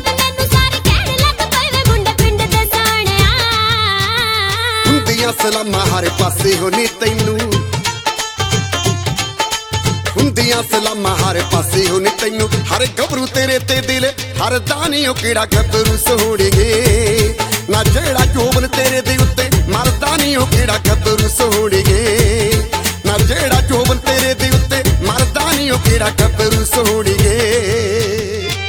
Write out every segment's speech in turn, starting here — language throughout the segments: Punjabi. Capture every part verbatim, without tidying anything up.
ਆਵੇ ਮੈਨੂੰ ਸਾਰੇ ਕਹਿਣ ਲੱਗ ਪਏ ਵੇ ਮੁੰਡੇ ਪਿੰਡ ਦੇ ਸੋਹਣਿਆ। ਹੁੰਦੀਆਂ ਸਲਾਮਾਂ ਹਰ ਪਾਸੇ ਹੋ ਨੀ ਤੈਨੂੰ, ਹੁੰਦੀਆਂ ਸਲਾਮਾਂ ਹਰ ਪਾਸੇ ਹੋ ਨੀ ਤੈਨੂੰ। ਹਰ ਗੱਭਰੂ ਤੇਰੇ ਤੇ ਦਿਲ ਹਰਦਾ ਨੀ ਉਹ ਕਿਹੜਾ ਗੱਭਰੂ ਸੋਹਣੀਏ। ਨਾ ਜਿਹੜਾ ਜੋਬਨ ਤੇਰੇ ਦੇ ਉੱਤੇ ਮਰਦਾ ਨੀ ਉਹ ਕਿਹੜਾ ਗੱਭਰੂ ਸੋਹਣੀਏ। ਨਾ ਜਿਹੜਾ ਜੋਬਨ ਤੇਰੇ ਦੇ ਉੱਤੇ ਮਰਦਾ ਨੀ ਉਹ ਕਿਹੜਾ ਗੱਭਰੂ ਸੋਹਣੀਏ।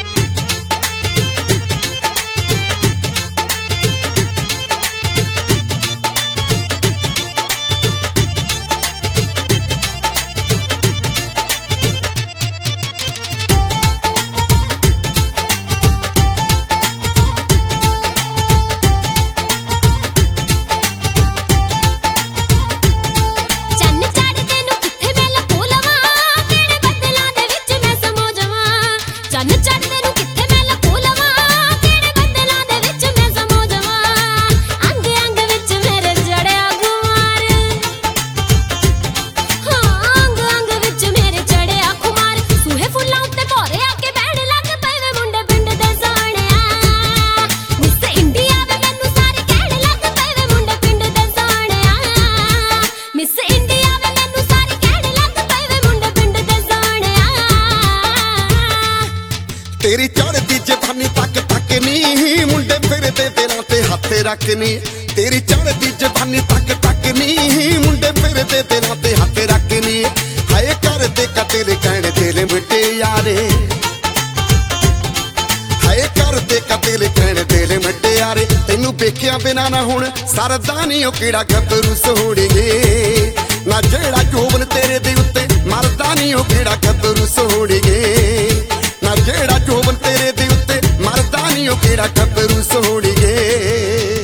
ਤੇਰੀ ਚੜ੍ਹਦੀ ਜਵਾਨੀ ਤੱਕ ਤੱਕ ਨੀ ਮੁੰਡੇ ਫਿਰਦੇ ਦਿਲਾਂ ਤੇ ਹੱਥ ਰੱਖਨੀ। ਤੇਰੀ ਚੜ੍ਹਦੀ ਜਵਾਨੀ ਤੱਕ ਤੱਕ ਨੀ ਮੁੰਡੇ ਫਿਰਦੇ ਦਿਲਾਂ ਤੇ ਹੱਥ ਰੱਖਨੀ। ਹਾਏ ਕਰਦੇ ਕਤਲ ਕਹਿਣ ਦਿਲ ਮਿਟੇ ਯਾਰੇ, ਹਾਏ ਕਰਦੇ ਕਤਲ ਕਹਿਣ ਦਿਲ ਮਿਟੇ ਯਾਰੇ। ਤੈਨੂੰ ਵੇਖਿਆ ਬਿਨਾ ਨਾ ਹੁਣ ਸਰਦਾ ਨੀ ਉਹ ਕਿਹੜਾ ਗੱਭਰੂ ਸੋਹਣੀਏ। ਨਾ ਜਿਹੜਾ ਜੋਬਨ ਤੇਰੇ ਦੇ ਉੱਤੇ ਮਰਦਾ ਨੀ ਉਹ ਕਿਹੜਾ ਗੱਭਰੂ ਸੋਹਣੀਏ। ਨਾ ਜਿਹੜਾ ਜੋਬਨ ਤੇਰੇ ਦੇ ਉੱਤੇ ਮਰਦਾ ਨੀ ਉਹ ਕਿਹੜਾ ਗੱਭਰੂ ਸੋਹਣੀਏ।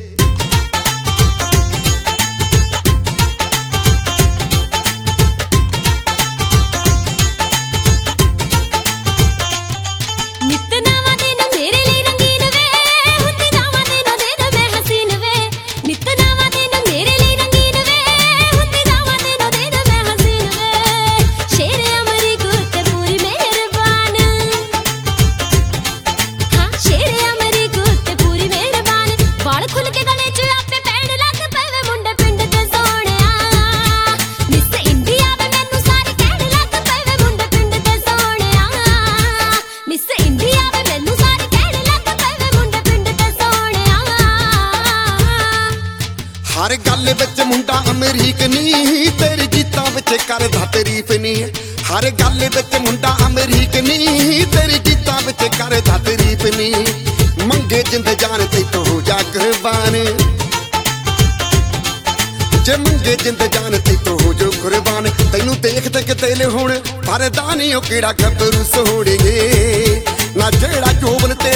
ਹਰ ਗੱਲ ਵਿੱਚ ਮੁੰਡਾ ਅਮਰੀਕ ਨੀ ਤੇਰੀ ਗੀਤਾਂ ਵਿੱਚ ਕਰਦਾ ਤਾਰੀਫ ਨੀ। ਹਰ ਗੱਲ ਵਿੱਚ ਮੁੰਡਾ ਅਮਰੀਕ ਨੀ ਤੇਰੀ ਗੀਤਾਂ ਵਿੱਚ ਕਰਦਾ ਤਾਰੀਫ ਨੀ। ਮੰਗੇ ਜਿੰਦ ਜਾਨ ਤੇ ਤੂੰ ਜਾ ਕੁਰਬਾਨ, ਜੇ ਮੰਗੇ ਜਿੰਦ ਜਾਨ ਤੇ ਤੂੰ ਜੋ ਕੁਰਬਾਨ। ਤੈਨੂੰ ਦੇਖ ਤੇ ਕਿਤੇ ਹੁਣ ਪਰਦਾ ਨੀ ਉਹ ਕਿਹੜਾ ਗੱਭਰੂ ਸੋਹਣੀਏ। ਨਾ ਜਿਹੜਾ ਜੋਬਨ ਤੇ